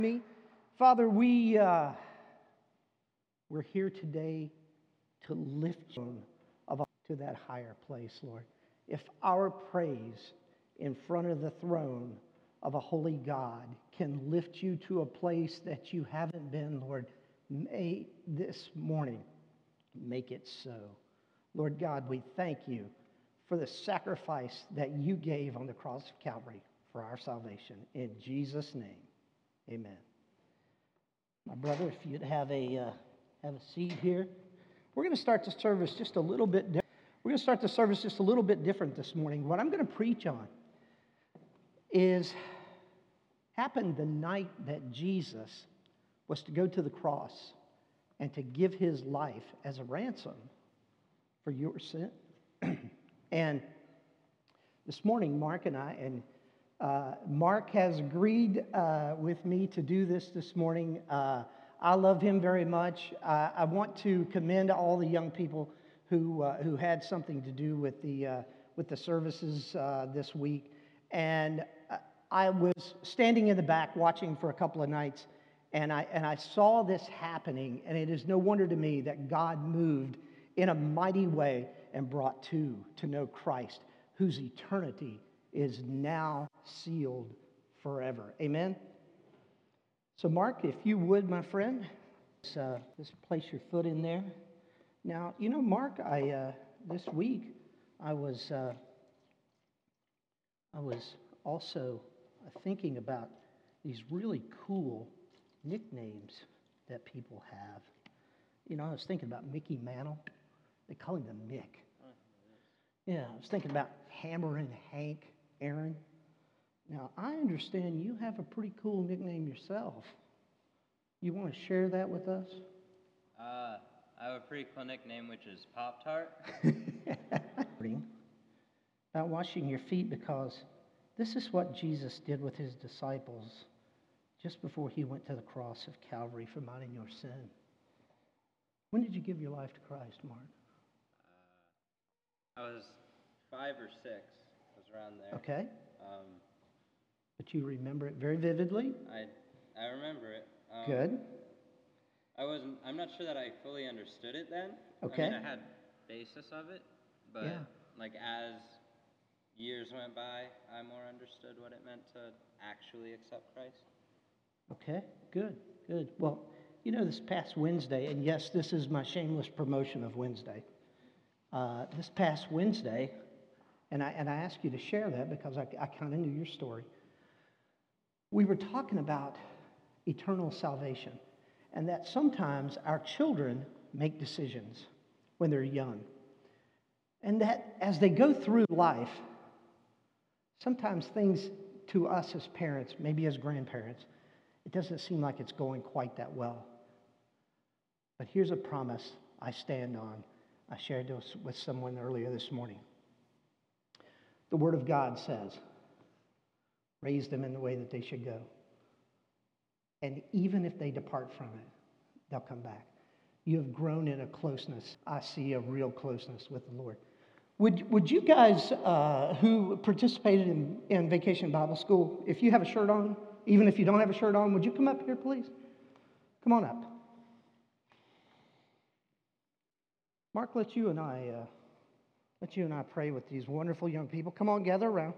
Me, Father, we're here today to lift you to that higher place, Lord. If our praise in front of the throne of a holy God can lift you to a place that you haven't been, Lord, may this morning make it so. Lord God, we thank you for the sacrifice that you gave on the cross of Calvary for our salvation. In Jesus' name, amen. My brother, if you'd have a seat here. We're going to start the service just a little bit different. We're going to start the service just a little bit different this morning. What I'm going to preach on is happened the night that Jesus was to go to the cross and to give his life as a ransom for your sin. And this morning, Mark and I, and Mark has agreed with me to do this morning. I love him very much. I want to commend all the young people who had something to do with the services this week. And I was standing in the back watching for a couple of nights, and I saw this happening. And it is no wonder to me that God moved in a mighty way and brought two to know Christ, whose eternity is now sealed forever. Amen? So Mark, if you would, my friend, just place your foot in there. Now, you know, Mark, this week I was also thinking about these really cool nicknames that people have. You know, I was thinking about Mickey Mantle. They call him the Mick. Yeah, I was thinking about Hammer and Hank Aaron. Now, I understand you have a pretty cool nickname yourself. You want to share that with us? I have a pretty cool nickname, which is Pop-Tart. About washing your feet, because this is what Jesus did with his disciples just before he went to the cross of Calvary for mine and your sin. When did you give your life to Christ, Mark? I was 5 or 6. I was around there. Okay. But you remember it very vividly? I remember it. Good. I'm not sure that I fully understood it then. Okay. I mean, I had basis of it, but like as years went by, I more understood what it meant to actually accept Christ. Okay, good. Well, you know, this past Wednesday, and yes, this is my shameless promotion of Wednesday. This past Wednesday, and I ask you to share that because I kind of knew your story. We were talking about eternal salvation, and that sometimes our children make decisions when they're young. And that as they go through life, sometimes things to us as parents, maybe as grandparents, it doesn't seem like it's going quite that well. But here's a promise I stand on. I shared this with someone earlier this morning. The Word of God says, raise them in the way that they should go. And even if they depart from it, they'll come back. You have grown in a closeness. I see a real closeness with the Lord. Would you guys who participated in Vacation Bible School, if you have a shirt on, even if you don't have a shirt on, would you come up here, please? Come on up. Mark, let you and I pray with these wonderful young people. Come on, gather around.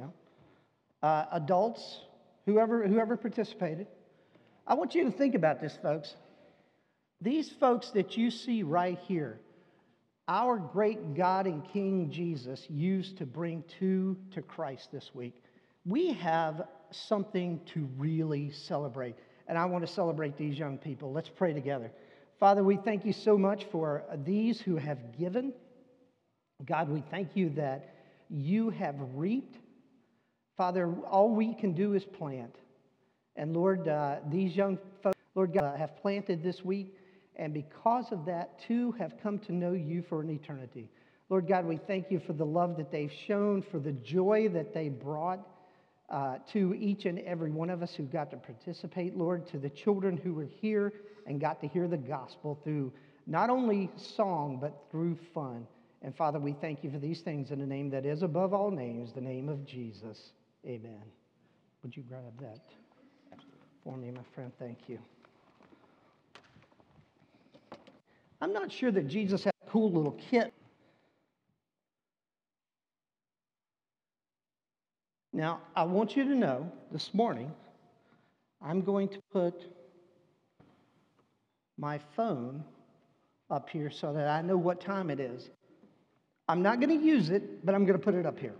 Adults, whoever participated. I want you to think about this, folks. These folks that you see right here, our great God and King Jesus used to bring two to Christ this week. We have something to really celebrate, and I want to celebrate these young people. Let's pray together. Father, we thank you so much for these who have given. God, we thank you that you have reaped. Father, all we can do is plant. And Lord, these young folks, Lord God, have planted this week, and because of that, two have come to know you for an eternity. Lord God, we thank you for the love that they've shown, for the joy that they brought to each and every one of us who got to participate, Lord, to the children who were here and got to hear the gospel through not only song, but through fun. And Father, we thank you for these things in the name that is above all names, the name of Jesus. Amen. Would you grab that? for me, my friend. Thank you. I'm not sure that Jesus had a cool little kit. Now, I want you to know this morning, I'm going to put my phone up here so that I know what time it is. I'm not going to use it, but I'm going to put it up here.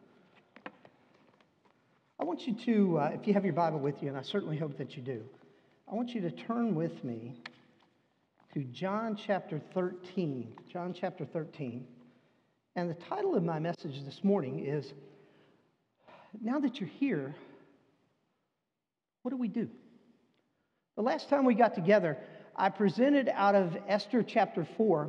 I want you to, if you have your Bible with you, and I certainly hope that you do, I want you to turn with me to John chapter 13. John chapter 13. And the title of my message this morning is, now that you're here, what do we do? The last time we got together, I presented out of Esther chapter 4.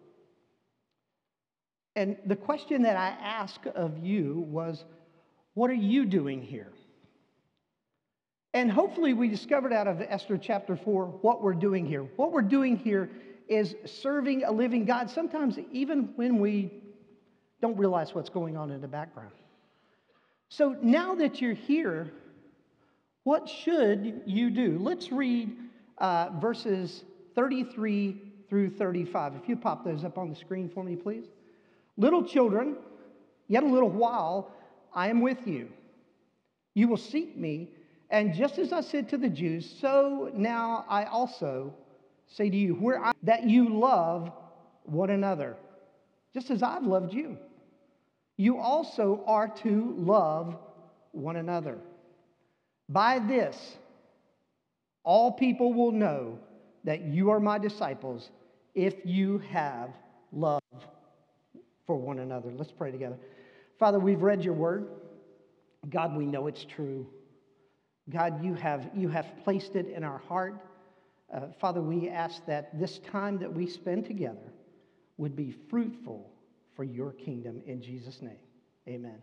And the question that I asked of you was, what are you doing here? And hopefully we discovered out of Esther chapter 4 what we're doing here. What we're doing here is serving a living God, sometimes even when we don't realize what's going on in the background. So now that you're here, what should you do? Let's read verses 33 through 35. If you pop those up on the screen for me, please. Little children, yet a little while, I am with you. You will seek me, and just as I said to the Jews, so now I also say to you, that you love one another, just as I've loved you. You also are to love one another. By this, all people will know that you are my disciples if you have love for one another. Let's pray together. Father, we've read your word. God, we know it's true. God, you have placed it in our heart. Father, we ask that this time that we spend together would be fruitful for your kingdom in Jesus' name. Amen.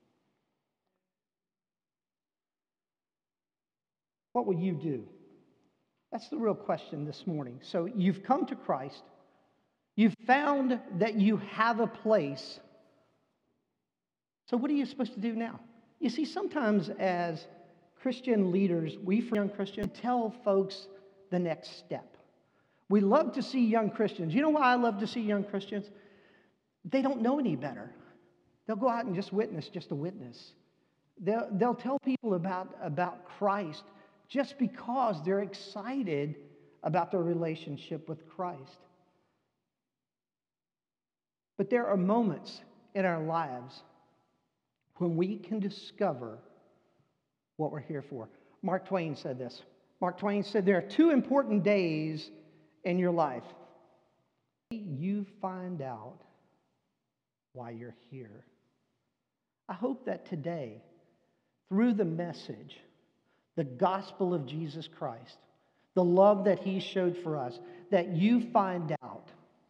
What will you do? That's the real question this morning. So you've come to Christ. You've found that you have a place. So what are you supposed to do now? You see, sometimes as Christian leaders, we for young Christians tell folks the next step. We love to see young Christians. You know why I love to see young Christians? They don't know any better. They'll go out and just witness, just a witness. They'll tell people about Christ just because they're excited about their relationship with Christ. But there are moments in our lives when we can discover what we're here for. Mark Twain said this. Mark Twain said, there are two important days in your life. You find out why you're here. I hope that today, through the message, the gospel of Jesus Christ, the love that he showed for us, that you find out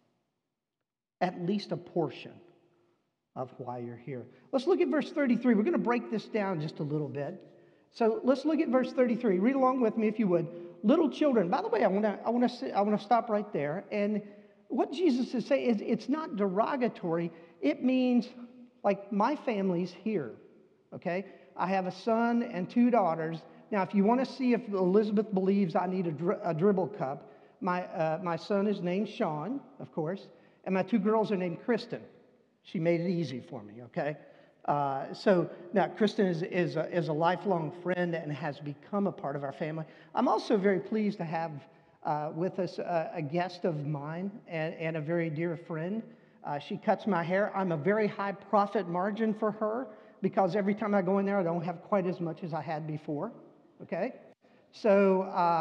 at least a portion of why you're here. Let's look at verse 33. We're going to break this down just a little bit. So let's look at verse 33. Read along with me if you would. Little children. By the way, I want to stop right there. And what Jesus is saying is it's not derogatory. It means like my family's here. Okay? I have a son and two daughters. Now, if you want to see if Elizabeth believes I need a dribble cup, my son is named Sean, of course, and my two girls are named Kristen. She made it easy for me, okay? So now Kristen is a lifelong friend and has become a part of our family. I'm also very pleased to have with us a guest of mine and a very dear friend. She cuts my hair. I'm a very high profit margin for her because every time I go in there, I don't have quite as much as I had before, okay? So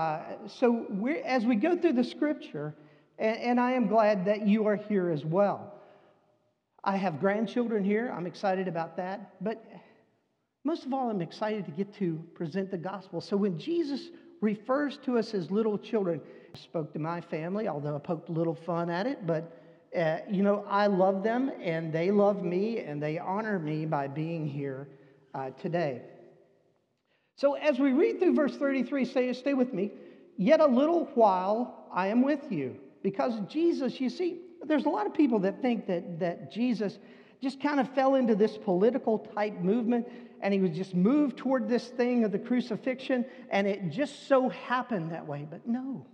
as we go through the scripture, and I am glad that you are here as well. I have grandchildren here. I'm excited about that. But most of all, I'm excited to get to present the gospel. So when Jesus refers to us as little children, I spoke to my family, although I poked a little fun at it. But, I love them, and they love me, and they honor me by being here today. So as we read through verse 33, stay with me. Yet a little while I am with you. Because Jesus, you see, there's a lot of people that think that Jesus just kind of fell into this political type movement and he was just moved toward this thing of the crucifixion, and it just so happened that way. But no.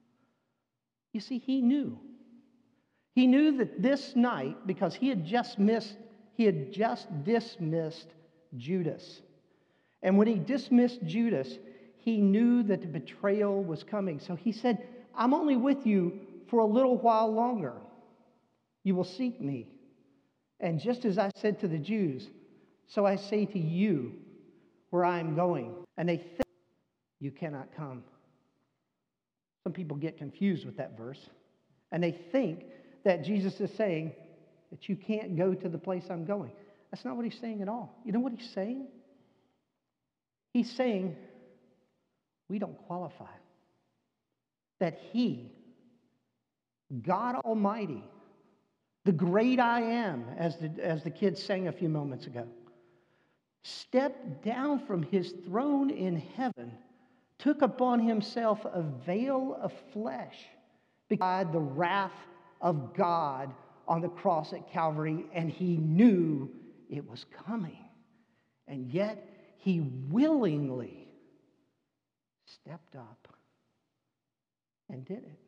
You see, he knew. He knew that this night, because he had just dismissed Judas. And when he dismissed Judas, he knew that the betrayal was coming. So he said, I'm only with you for a little while longer. You will seek me. And just as I said to the Jews, so I say to you where I am going. And they think you cannot come. Some people get confused with that verse. And they think that Jesus is saying that you can't go to the place I'm going. That's not what he's saying at all. You know what he's saying? He's saying we don't qualify. That he, God Almighty, the great I am, as the kids sang a few moments ago, stepped down from his throne in heaven, took upon himself a veil of flesh, by the wrath of God on the cross at Calvary, and he knew it was coming. And yet he willingly stepped up and did it.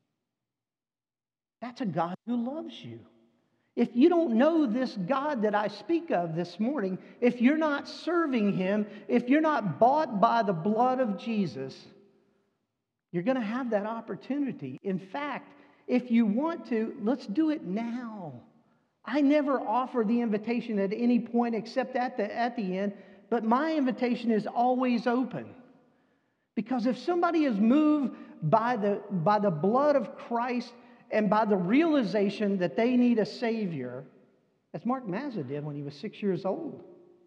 That's a God who loves you. If you don't know this God that I speak of this morning, if you're not serving him, if you're not bought by the blood of Jesus, you're going to have that opportunity. In fact, if you want to, let's do it now. I never offer the invitation at any point except at the end, but my invitation is always open. Because if somebody is moved by the blood of Christ and by the realization that they need a Savior, as Mark Mazza did when he was 6 years old,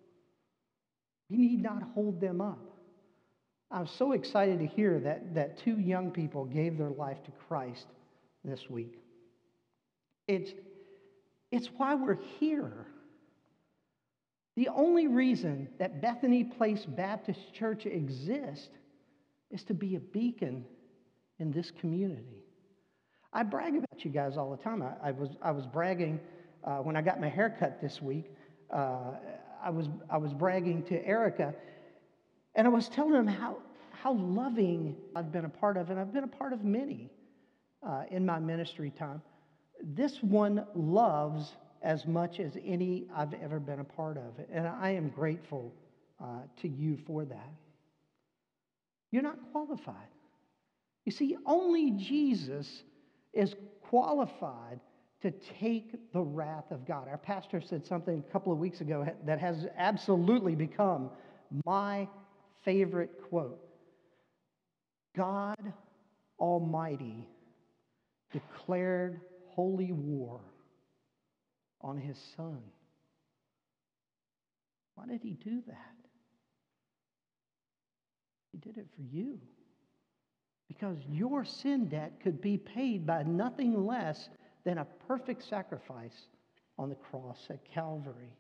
you need not hold them up. I'm so excited to hear that 2 young people gave their life to Christ this week. It's why we're here. The only reason that Bethany Place Baptist Church exists is to be a beacon in this community. I brag about you guys all the time. I was bragging when I got my hair cut this week. I was bragging to Erica, and I was telling them how loving I've been a part of, and I've been a part of many in my ministry time. This one loves as much as any I've ever been a part of, and I am grateful to you for that. You're not qualified. You see, only Jesus is qualified to take the wrath of God. Our pastor said something a couple of weeks ago that has absolutely become my favorite quote. God Almighty declared holy war on his Son. Why did he do that? He did it for you. Because your sin debt could be paid by nothing less than a perfect sacrifice on the cross at Calvary.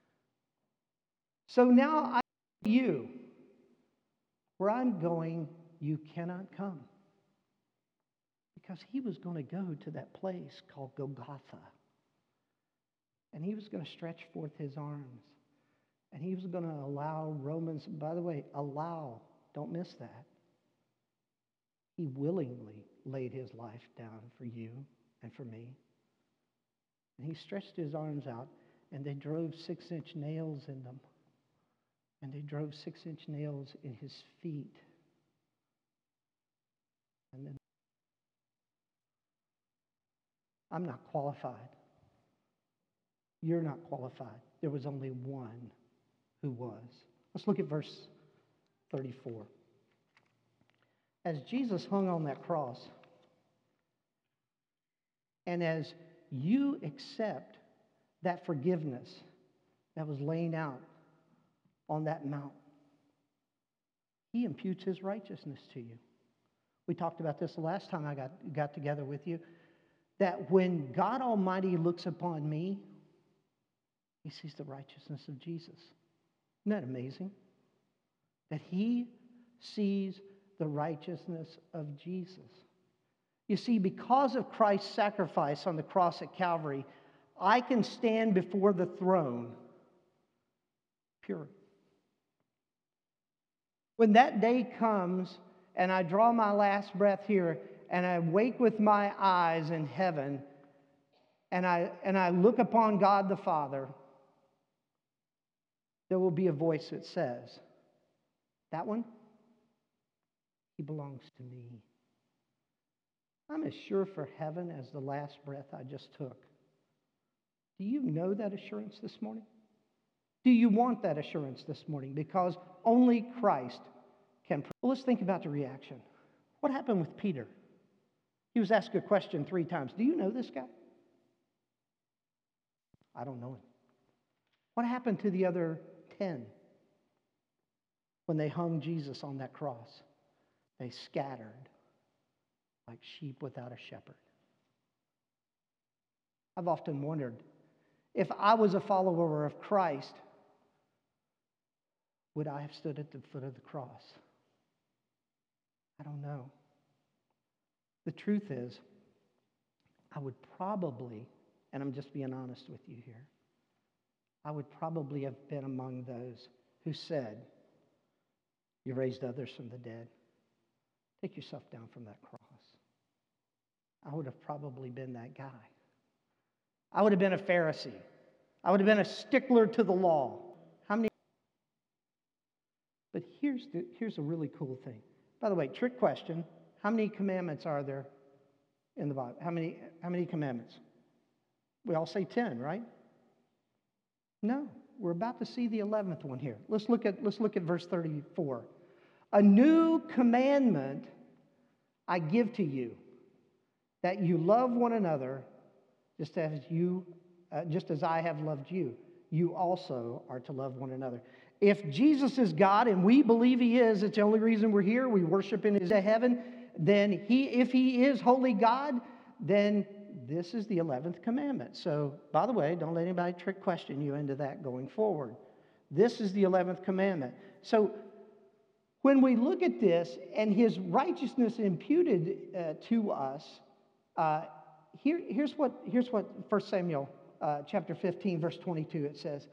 So now I tell you, where I'm going, you cannot come. Because he was going to go to that place called Golgotha. And he was going to stretch forth his arms. And he was going to allow Romans, by the way, allow, don't miss that. He willingly laid his life down for you and for me. And he stretched his arms out, and they drove 6-inch nails in them. And they drove 6-inch nails in his feet. And then I'm not qualified. You're not qualified. There was only one who was. Let's look at verse 34. As Jesus hung on that cross, and as you accept that forgiveness that was laying out on that mount, he imputes his righteousness to you. We talked about this the last time I got together with you, that when God Almighty looks upon me, he sees the righteousness of Jesus. Isn't that amazing? That he sees the righteousness of Jesus. You see, because of Christ's sacrifice on the cross at Calvary, I can stand before the throne pure. When that day comes and I draw my last breath here and I wake with my eyes in heaven and I look upon God the Father, there will be a voice that says, that one, he belongs to me. I'm as sure for heaven as the last breath I just took. Do you know that assurance this morning? Do you want that assurance this morning? Because only Christ can. Well, let's think about the reaction. What happened with Peter? He was asked a question 3 times. Do you know this guy? I don't know him. What happened to the other 10 when they hung Jesus on that cross? They scattered like sheep without a shepherd. I've often wondered, if I was a follower of Christ, would I have stood at the foot of the cross? I don't know. The truth is, I would probably, and I'm just being honest with you here, I would probably have been among those who said, you raised others from the dead. Take yourself down from that cross. I would have probably been that guy. I would have been a Pharisee. I would have been a stickler to the law. But here's a really cool thing. By the way, trick question. How many commandments are there in the Bible? How many commandments? We all say 10, right? No. We're about to see the 11th one here. Let's look at verse 34. A new commandment I give to you, that you love one another just as I have loved you. You also are to love one another. If Jesus is God, and we believe he is, it's the only reason we're here, we worship in his heaven, then if he is holy God, then this is the 11th commandment. So, by the way, don't let anybody trick question you into that going forward. This is the 11th commandment. So, when we look at this and his righteousness imputed to us, here's what 1 Samuel chapter 15, verse 22, it says,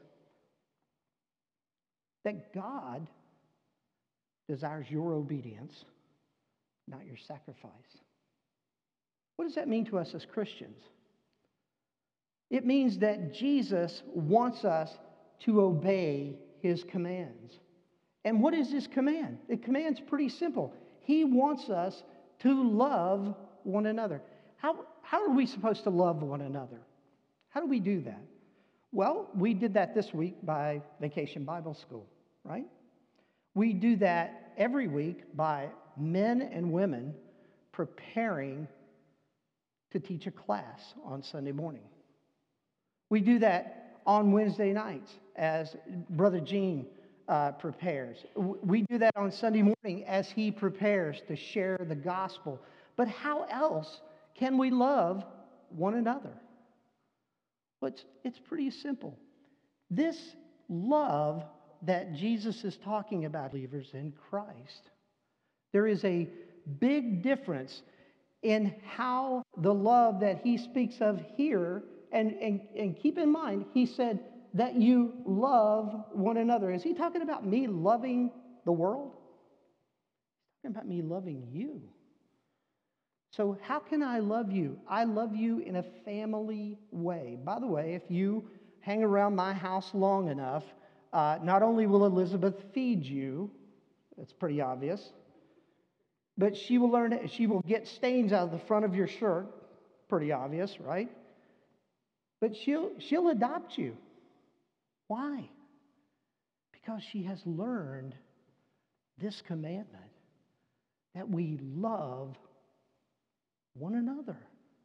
that God desires your obedience, not your sacrifice. What does that mean to us as Christians? It means that Jesus wants us to obey his commands. And what is his command? The command's pretty simple. He wants us to love one another. How are we supposed to love one another? How do we do that? Well, we did that this week by Vacation Bible School, right? We do that every week by men and women preparing to teach a class on Sunday morning. We do that on Wednesday nights as Brother Gene prepares. We do that on Sunday morning as he prepares to share the gospel. But how else can we love one another? Well, it's pretty simple. This love that Jesus is talking about, believers in Christ, there is a big difference in how the love that he speaks of here, and keep in mind, he said that you love one another. Is he talking about me loving the world? He's talking about me loving you. So how can I love you? I love you in a family way. By the way, if you hang around my house long enough, not only will Elizabeth feed you, that's pretty obvious, but she will get stains out of the front of your shirt, pretty obvious, right? But she'll adopt you. Why? Because she has learned this commandment, that we love one another.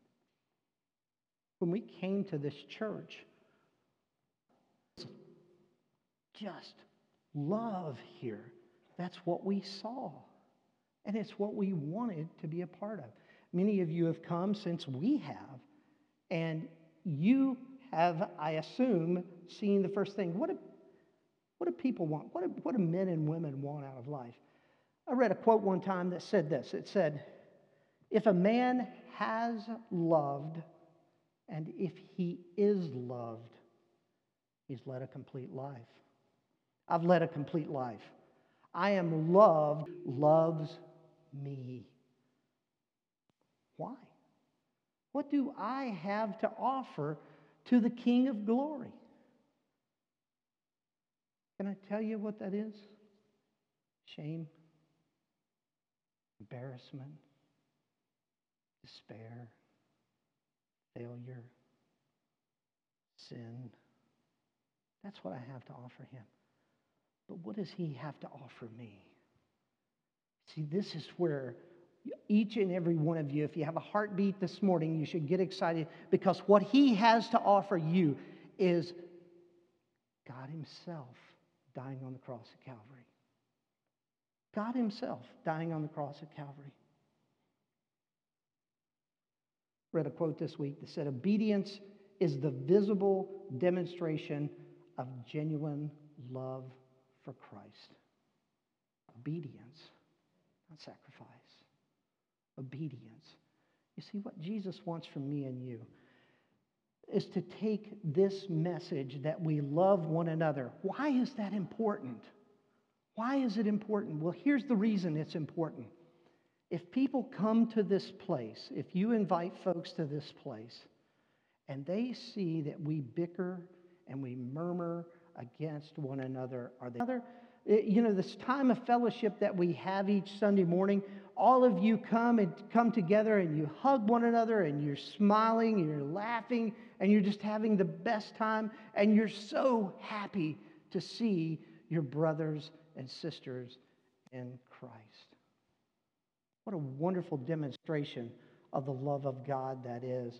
When we came to this church, just love here. That's what we saw. And it's what we wanted to be a part of. Many of you have come since we have. And you have, I assume, seen the first thing. What do people want? What do men and women want out of life? I read a quote one time that said this. It said, if a man has loved, and if he is loved, he's led a complete life. I've led a complete life. I am loved, loves me. Why? What do I have to offer to the King of glory? Can I tell you what that is? Shame, embarrassment, despair, failure, sin. That's what I have to offer him. But what does he have to offer me? See, this is where each and every one of you, if you have a heartbeat this morning, you should get excited, because what he has to offer you is God himself dying on the cross of Calvary. God himself dying on the cross of Calvary. Read a quote this week that said, "Obedience is the visible demonstration of genuine love for Christ." Obedience, not sacrifice. Obedience. You see, what Jesus wants from me and you is to take this message that we love one another. Why is that important? Why is it important? Well, here's the reason it's important. If people come to this place, if you invite folks to this place, and they see that we bicker and we murmur against one another, this time of fellowship that we have each Sunday morning, all of you come together and you hug one another and you're smiling and you're laughing and you're just having the best time, and you're so happy to see your brothers and sisters in Christ. What a wonderful demonstration of the love of God that is.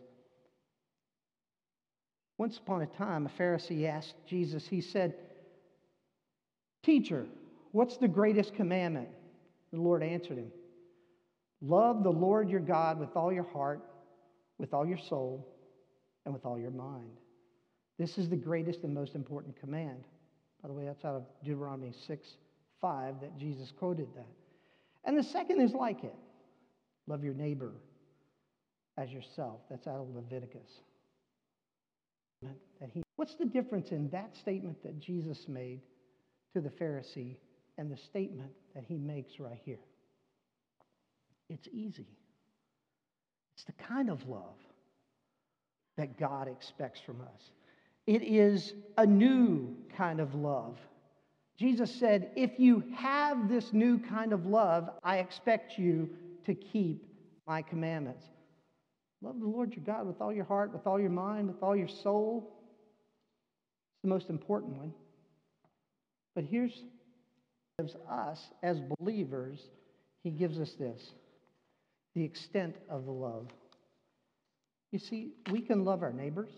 Once upon a time, a Pharisee asked Jesus, he said, "Teacher, what's the greatest commandment?" The Lord answered him, "Love the Lord your God with all your heart, with all your soul, and with all your mind. This is the greatest and most important command." By the way, that's out of Deuteronomy 6:5 that Jesus quoted that. "And the second is like it. Love your neighbor as yourself." That's out of Leviticus. What's the difference in that statement that Jesus made to the Pharisee and the statement that he makes right here? It's easy. It's the kind of love that God expects from us. It is a new kind of love. Jesus said, if you have this new kind of love, I expect you to keep my commandments. Love the Lord your God with all your heart, with all your mind, with all your soul. It's the most important one. But here's us as believers, he gives us this, the extent of the love. You see, we can love our neighbors,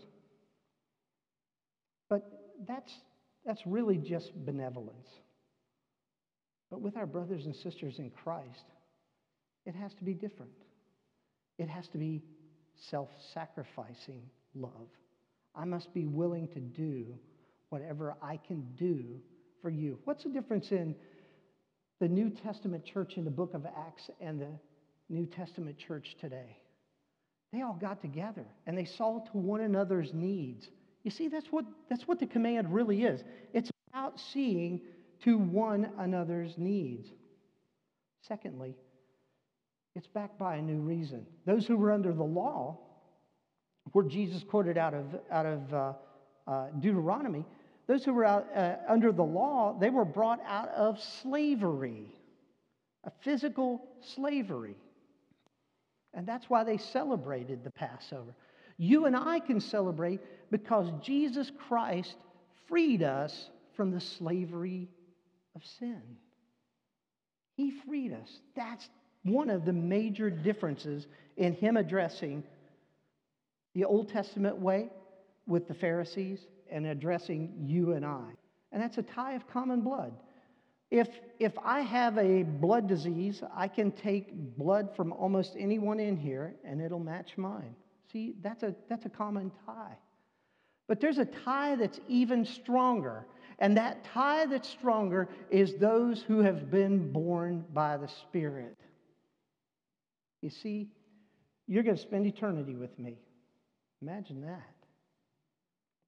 but that's really just benevolence. But with our brothers and sisters in Christ, it has to be different. It has to be self-sacrificing love. I must be willing to do whatever I can do for you. What's the difference in the New Testament church in the book of Acts and the New Testament church today? They all got together and they saw to one another's needs. You see, that's what the command really is. It's about seeing to one another's needs. Secondly, it's backed by a new reason. Those who were under the law, where Jesus quoted out of Deuteronomy, those who were under the law, they were brought out of slavery, a physical slavery. And that's why they celebrated the Passover. You and I can celebrate because Jesus Christ freed us from the slavery of sin. He freed us. That's one of the major differences in him addressing the Old Testament way with the Pharisees and addressing you and I. And that's a tie of common blood. If I have a blood disease, I can take blood from almost anyone in here and it'll match mine. See, that's a common tie. But there's a tie that's even stronger. And that tie that's stronger is those who have been born by the Spirit. You see, you're going to spend eternity with me. Imagine that.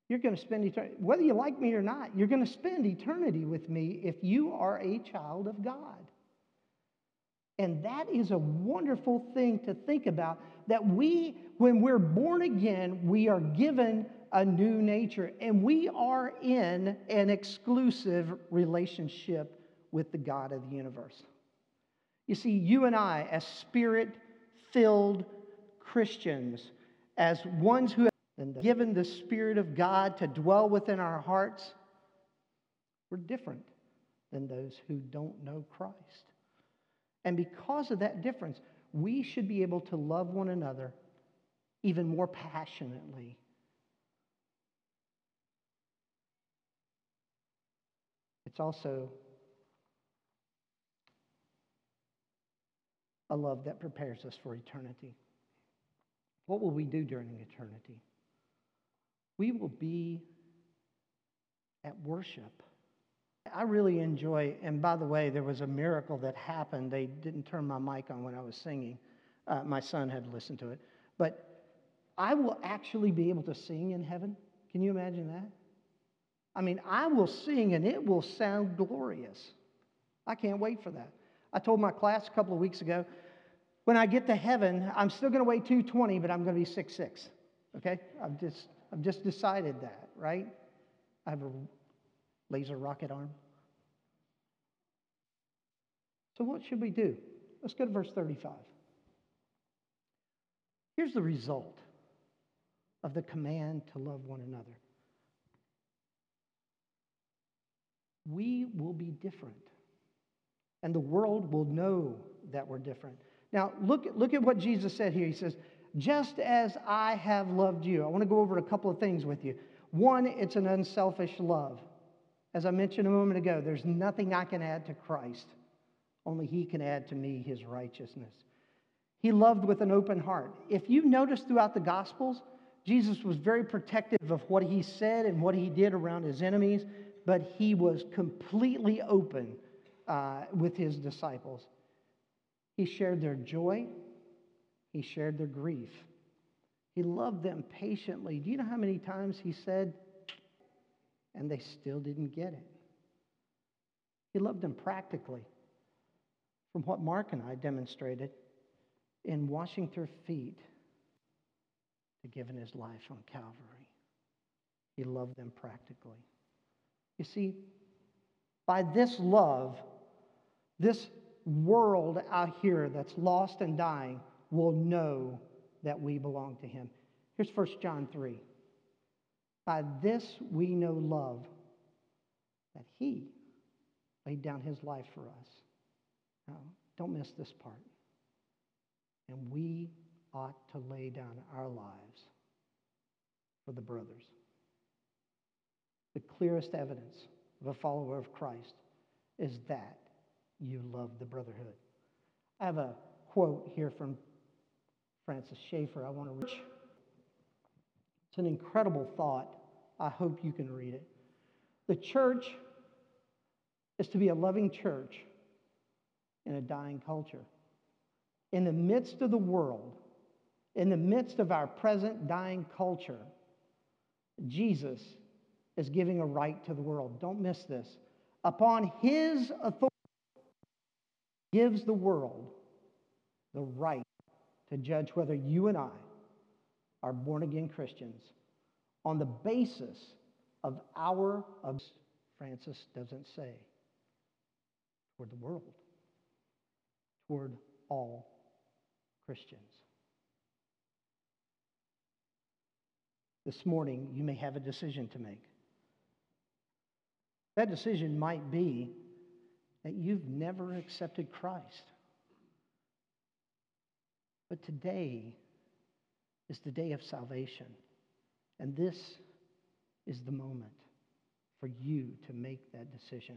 You're going to spend eternity, whether you like me or not, you're going to spend eternity with me if you are a child of God. And that is a wonderful thing to think about, that when we're born again, we are given a new nature, and we are in an exclusive relationship with the God of the universe. You see, you and I, as Spirit-filled Christians, as ones who have been given the Spirit of God to dwell within our hearts, we're different than those who don't know Christ. And because of that difference, we should be able to love one another even more passionately. It's also a love that prepares us for eternity. What will we do during eternity? We will be at worship. I really enjoy, and by the way, there was a miracle that happened. They didn't turn my mic on when I was singing. My son had to listen to it. But I will actually be able to sing in heaven. Can you imagine that? I mean, I will sing and it will sound glorious. I can't wait for that. I told my class a couple of weeks ago, when I get to heaven, I'm still going to weigh 220, but I'm going to be 6'6". Okay? I've just decided that, right? I have a laser rocket arm. So what should we do? Let's go to verse 35. Here's the result of the command to love one another. We will be different, and the world will know that we're different. Now, look at what Jesus said here. He says, just as I have loved you. I want to go over a couple of things with you. One, it's an unselfish love. As I mentioned a moment ago, there's nothing I can add to Christ. Only He can add to me His righteousness. He loved with an open heart. If you notice throughout the Gospels, Jesus was very protective of what He said and what He did around His enemies, but He was completely open with His disciples. He shared their joy. He shared their grief. He loved them patiently. Do you know how many times He said, and they still didn't get it? He loved them practically. From what Mark and I demonstrated in washing their feet to giving His life on Calvary. He loved them practically. You see, by this love, this world out here that's lost and dying will know that we belong to Him. Here's 1 John 3. By this we know love, that He laid down His life for us. Now, don't miss this part. And we ought to lay down our lives for the brothers. The clearest evidence of a follower of Christ is that you love the brotherhood. I have a quote here from Francis Schaeffer I want to read. It's an incredible thought. I hope you can read it. The church is to be a loving church in a dying culture. In the midst of the world, in the midst of our present dying culture, Jesus is giving a right to the world. Don't miss this. Upon His authority, He gives the world the right to judge whether you and I are born-again Christians on the basis of our, Francis doesn't say, toward the world, toward all Christians. This morning, you may have a decision to make. That decision might be that you've never accepted Christ. But today is the day of salvation. And this is the moment for you to make that decision.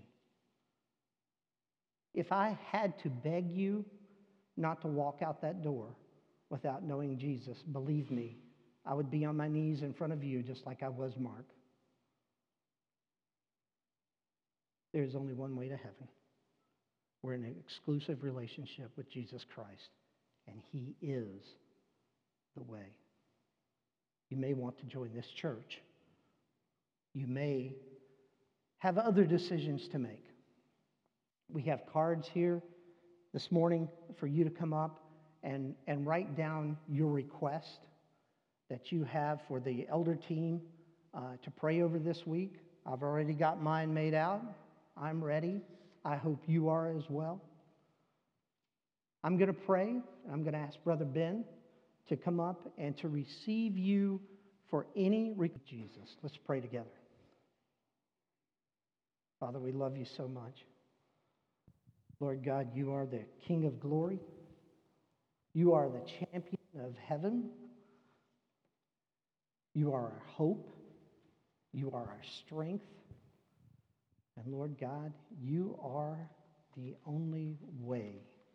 If I had to beg you not to walk out that door without knowing Jesus, believe me, I would be on my knees in front of you just like I was Mark. There's only one way to heaven. We're in an exclusive relationship with Jesus Christ, and He is the way. You may want to join this church, You may have other decisions to make. We have cards here this morning for you to come up and write down your request that you have for the elder team to pray over this week. I've already got mine made out. I'm ready. I hope you are as well. I'm going to pray. I'm going to ask Brother Ben to come up and to receive you for any Jesus. Let's pray together. Father, we love you so much. Lord God, you are the King of glory. You are the champion of heaven. You are our hope. You are our strength. And Lord God, you are the only way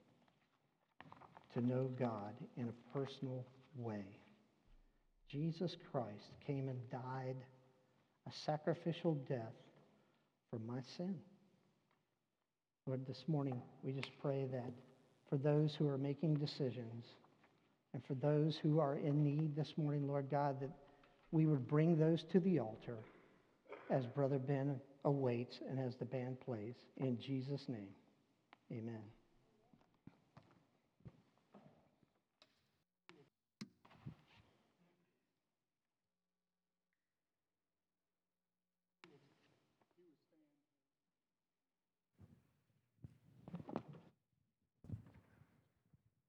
to know God in a personal way. Jesus Christ came and died a sacrificial death for my sin. Lord, this morning we just pray that for those who are making decisions and for those who are in need this morning, Lord God, that we would bring those to the altar as Brother Ben awaits and as the band plays. In Jesus' name, amen.